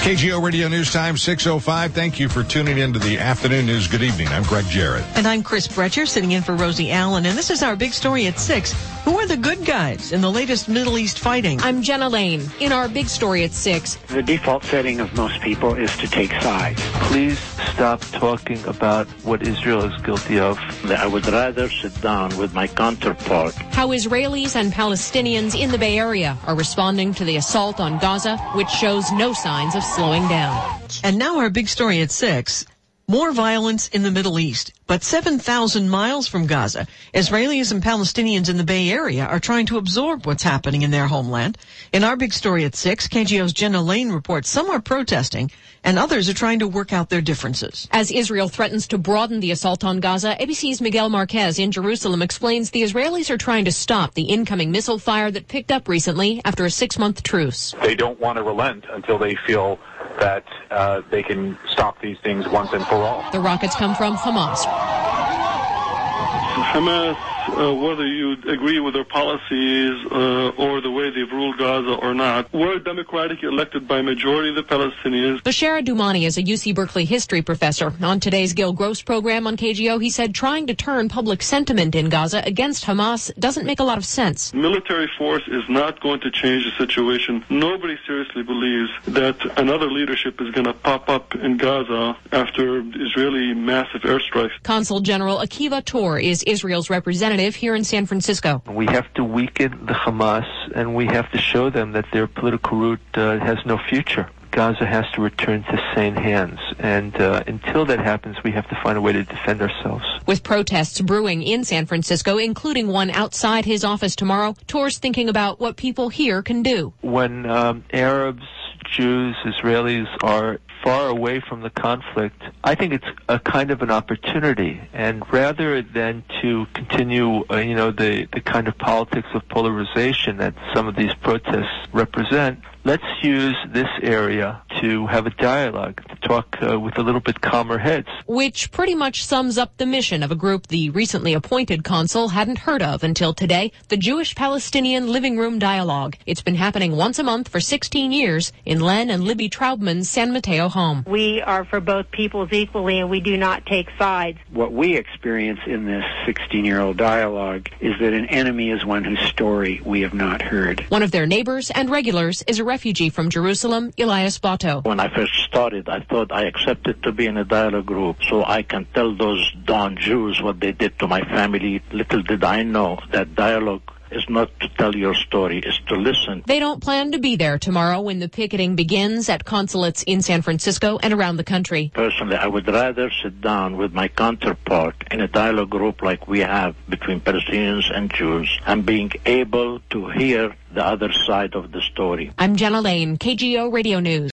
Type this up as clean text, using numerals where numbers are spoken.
KGO Radio News Time, 6:05. Thank you for tuning into the afternoon news. Good evening. I'm Greg Jarrett. And I'm Chris Bretcher, sitting in for Rosie Allen. And this is our big story at 6. Who are the good guys in the latest Middle East fighting? I'm Jenna Lane. In our big story at 6. The default setting of most people is to take sides. Please stop talking about what Israel is guilty of. I would rather sit down with my counterpart. How Israelis and Palestinians in the Bay Area are responding to the assault on Gaza, which shows no signs of slowing down. And now our big story at 6. More violence in the Middle East. But 7,000 miles from Gaza, Israelis and Palestinians in the Bay Area are trying to absorb what's happening in their homeland. In our big story at 6, KGO's Jenna Lane reports some are protesting and others are trying to work out their differences. As Israel threatens to broaden the assault on Gaza, ABC's Miguel Marquez in Jerusalem explains the Israelis are trying to stop the incoming missile fire that picked up recently after a 6-month truce. They don't want to relent until they feel that they can stop these things once and for all. The rockets come from Hamas. Hamas, whether you agree with their policies or the way they've ruled Gaza or not, were democratically elected by a majority of the Palestinians. Bashara Doumani is a UC Berkeley history professor. On today's Gil Gross program on KGO, he said trying to turn public sentiment in Gaza against Hamas doesn't make a lot of sense. Military force is not going to change the situation. Nobody seriously believes that another leadership is going to pop up in Gaza after Israeli massive airstrikes. Consul General Akiva Tor is Israel's representative here in San Francisco. We have to weaken the Hamas, and we have to show them that their political route has no future. Gaza has to return to sane hands, and until that happens, we have to find a way to defend ourselves. With protests brewing in San Francisco, including one outside his office tomorrow, Tor's thinking about what people here can do. When Arabs, Jews, Israelis are far away from the conflict, I think it's a kind of an opportunity. And rather than to continue, the kind of politics of polarization that some of these protests represent, let's use this area to have a dialogue, to talk with a little bit calmer heads. Which pretty much sums up the mission of a group the recently appointed consul hadn't heard of until today, the Jewish-Palestinian Living Room Dialogue. It's been happening once a month for 16 years in Len and Libby Traubman's San Mateo home. We are for both peoples equally, and we do not take sides. What we experience in this 16-year-old dialogue is that an enemy is one whose story we have not heard. One of their neighbors and regulars is a refugee from Jerusalem, Elias Bato. When I first started, I thought I accepted to be in a dialogue group so I can tell those darn Jews what they did to my family. Little did I know that dialogue is not to tell your story, is to listen. They don't plan to be there tomorrow when the picketing begins at consulates in San Francisco and around the country. Personally, I would rather sit down with my counterpart in a dialogue group like we have between Palestinians and Jews and being able to hear the other side of the story. I'm Jenna Lane, KGO Radio News.